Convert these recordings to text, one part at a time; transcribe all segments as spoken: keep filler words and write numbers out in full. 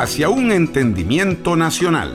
hacia un entendimiento nacional.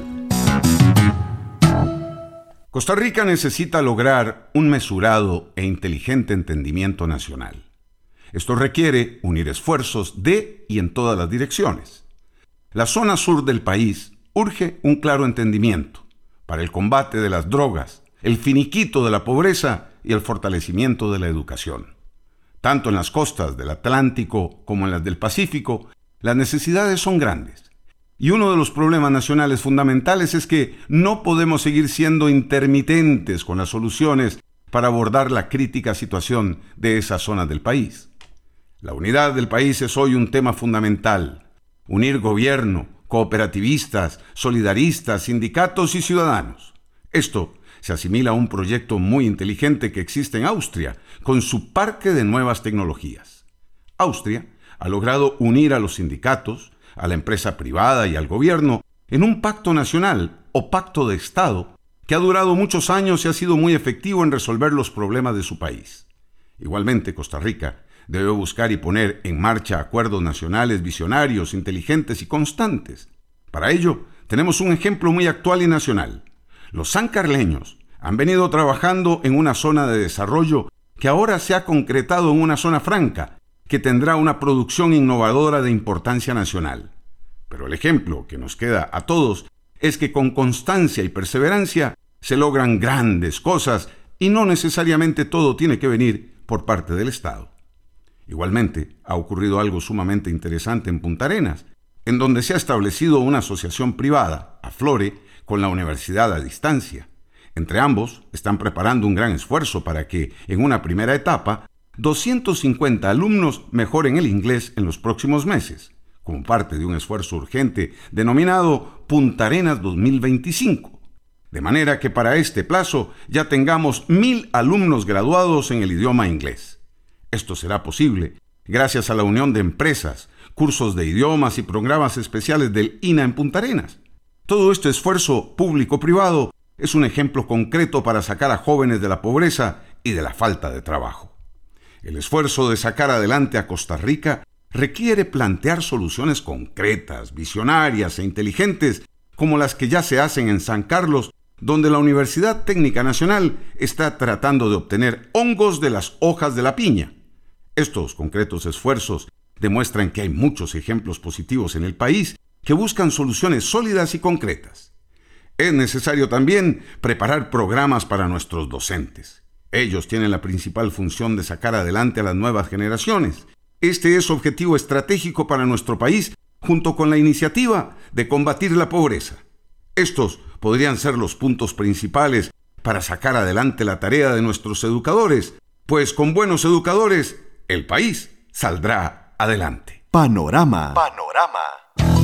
Costa Rica necesita lograr un mesurado e inteligente entendimiento nacional. Esto requiere unir esfuerzos de y en todas las direcciones. La zona sur del país urge un claro entendimiento para el combate de las drogas, el finiquito de la pobreza y el fortalecimiento de la educación. Tanto en las costas del Atlántico como en las del Pacífico, las necesidades son grandes. Y uno de los problemas nacionales fundamentales es que no podemos seguir siendo intermitentes con las soluciones para abordar la crítica situación de esas zonas del país. La unidad del país es hoy un tema fundamental. Unir gobierno, cooperativistas, solidaristas, sindicatos y ciudadanos. Esto se asimila a un proyecto muy inteligente que existe en Austria, con su parque de nuevas tecnologías. Austria ha logrado unir a los sindicatos, a la empresa privada y al gobierno en un pacto nacional o pacto de Estado que ha durado muchos años y ha sido muy efectivo en resolver los problemas de su país. Igualmente, Costa Rica debe buscar y poner en marcha acuerdos nacionales visionarios, inteligentes y constantes. Para ello, tenemos un ejemplo muy actual y nacional. Los sancarleños han venido trabajando en una zona de desarrollo que ahora se ha concretado en una zona franca, que tendrá una producción innovadora de importancia nacional. Pero el ejemplo que nos queda a todos es que con constancia y perseverancia se logran grandes cosas y no necesariamente todo tiene que venir por parte del Estado. Igualmente, ha ocurrido algo sumamente interesante en Punta Arenas, en donde se ha establecido una asociación privada, Aflore, con la universidad a distancia. Entre ambos están preparando un gran esfuerzo para que, en una primera etapa, doscientos cincuenta alumnos mejoren el inglés en los próximos meses, como parte de un esfuerzo urgente denominado Punta Arenas dos mil veinticinco. De manera que para este plazo ya tengamos mil alumnos graduados en el idioma inglés. Esto será posible gracias a la unión de empresas, cursos de idiomas y programas especiales del I N A en Punta Arenas. Todo este esfuerzo público-privado es un ejemplo concreto para sacar a jóvenes de la pobreza y de la falta de trabajo. El esfuerzo de sacar adelante a Costa Rica requiere plantear soluciones concretas, visionarias e inteligentes, como las que ya se hacen en San Carlos, donde la Universidad Técnica Nacional está tratando de obtener hongos de las hojas de la piña. Estos concretos esfuerzos demuestran que hay muchos ejemplos positivos en el país que buscan soluciones sólidas y concretas. Es necesario también preparar programas para nuestros docentes. Ellos tienen la principal función de sacar adelante a las nuevas generaciones. Este es objetivo estratégico para nuestro país, junto con la iniciativa de combatir la pobreza. Estos podrían ser los puntos principales para sacar adelante la tarea de nuestros educadores, pues con buenos educadores, el país saldrá adelante. Panorama. Panorama.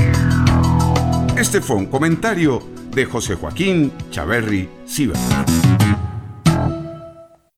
Este fue un comentario de José Joaquín Chaverri Ciber.